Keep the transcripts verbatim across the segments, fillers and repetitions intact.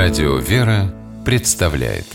Радио «Вера» представляет.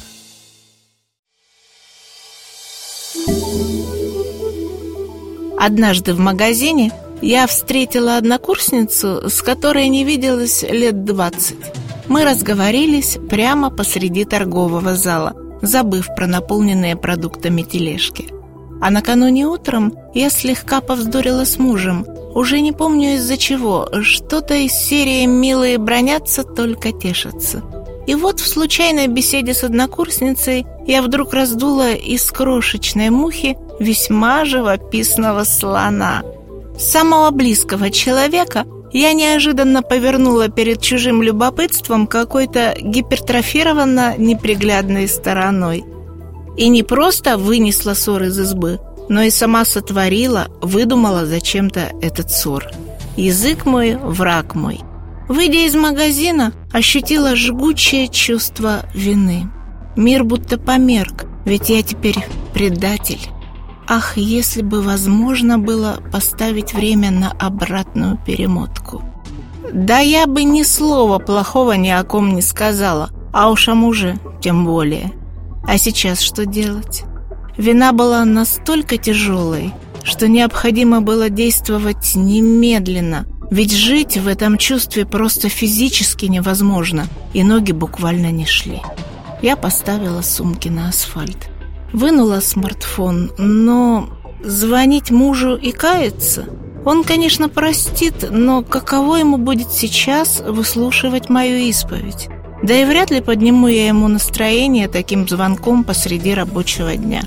Однажды в магазине я встретила однокурсницу, с которой не виделась лет двадцать. Мы разговорились прямо посреди торгового зала, забыв про наполненные продуктами тележки. А накануне утром я слегка повздорила с мужем. Уже не помню из-за чего. Что-то из серии «Милые бранятся, только тешатся». И вот в случайной беседе с однокурсницей я вдруг раздула из крошечной мухи весьма живописного слона. Самого близкого человека я неожиданно повернула перед чужим любопытством какой-то гипертрофированно неприглядной стороной. И не просто вынесла ссор из избы, но и сама сотворила, выдумала зачем-то этот ссор. Язык мой, враг мой. Выйдя из магазина, ощутила жгучее чувство вины. Мир будто померк, ведь я теперь предатель. Ах, если бы возможно было поставить время на обратную перемотку. Да я бы ни слова плохого ни о ком не сказала, а уж о муже тем более. А сейчас что делать? Вина была настолько тяжелой, что необходимо было действовать немедленно, ведь жить в этом чувстве просто физически невозможно, и ноги буквально не шли. Я поставила сумки на асфальт, вынула смартфон, но звонить мужу и каяться? Он, конечно, простит, но каково ему будет сейчас выслушивать мою исповедь? Да и вряд ли подниму я ему настроение таким звонком посреди рабочего дня.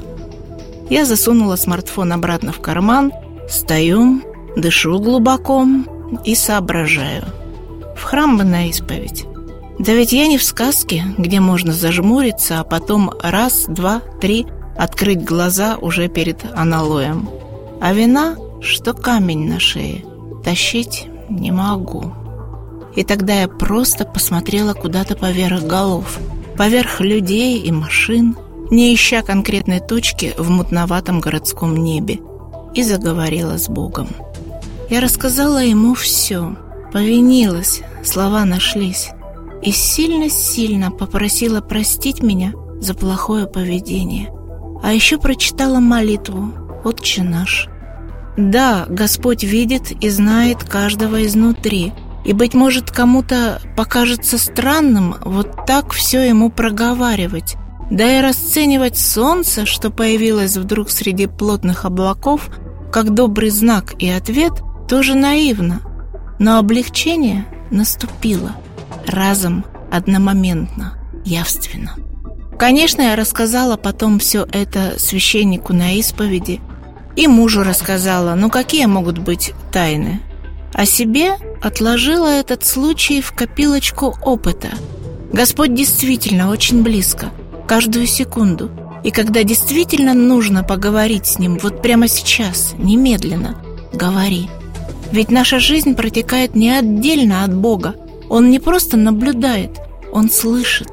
Я засунула смартфон обратно в карман, стою, дышу глубоко и соображаю. В храм бы на исповедь. Да ведь я не в сказке, где можно зажмуриться, а потом раз, два, три открыть глаза уже перед аналоем. А вина, что камень на шее, тащить не могу. И тогда я просто посмотрела куда-то поверх голов, поверх людей и машин, не ища конкретной точки в мутноватом городском небе, и заговорила с Богом. Я рассказала ему все, повинилась, слова нашлись, и сильно-сильно попросила простить меня за плохое поведение. А еще прочитала молитву «Отче наш». Да, Господь видит и знает каждого изнутри, и, быть может, кому-то покажется странным вот так все ему проговаривать, да и расценивать солнце, что появилось вдруг среди плотных облаков, как добрый знак и ответ, тоже наивно. Но облегчение наступило разом, одномоментно, явственно. Конечно, я рассказала потом все это священнику на исповеди, и мужу рассказала, ну какие могут быть тайны. А себе отложила этот случай в копилочку опыта. Господь действительно очень близко, каждую секунду. И когда действительно нужно поговорить с Ним, вот прямо сейчас, немедленно, говори. Ведь наша жизнь протекает не отдельно от Бога. Он не просто наблюдает, Он слышит.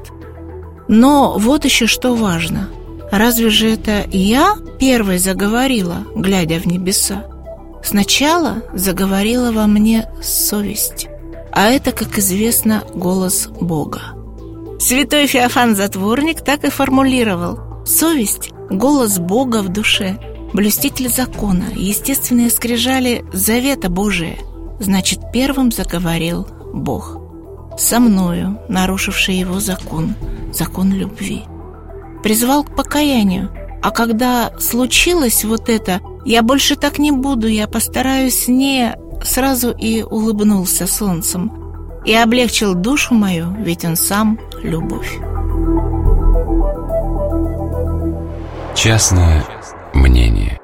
Но вот еще что важно. Разве же это я первой заговорила, глядя в небеса? Сначала заговорила во мне совесть, а это, как известно, голос Бога. Святой Феофан Затворник так и формулировал: совесть – голос Бога в душе, блюститель закона, естественные скрижали завета Божия. Значит, первым заговорил Бог. Со мною, нарушивший его закон, закон любви. Призвал к покаянию. А когда случилось вот это, я больше так не буду, я постараюсь не... Сразу и улыбнулся солнцем. И облегчил душу мою, ведь он сам любовь. Частное мнение.